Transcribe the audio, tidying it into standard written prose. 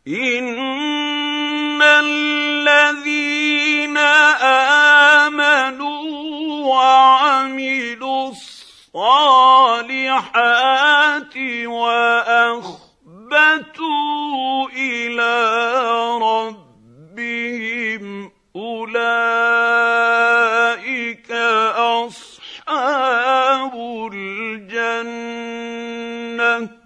إِنَّ الَّذِينَ آمَنُوا وَعَمِلُوا الصَّالِحَاتِ وَأَخْبَتُوا إِلَىٰ رَبِّهِمْ أُولَٰئِكَ أَصْحَابُ الْجَنَّةِ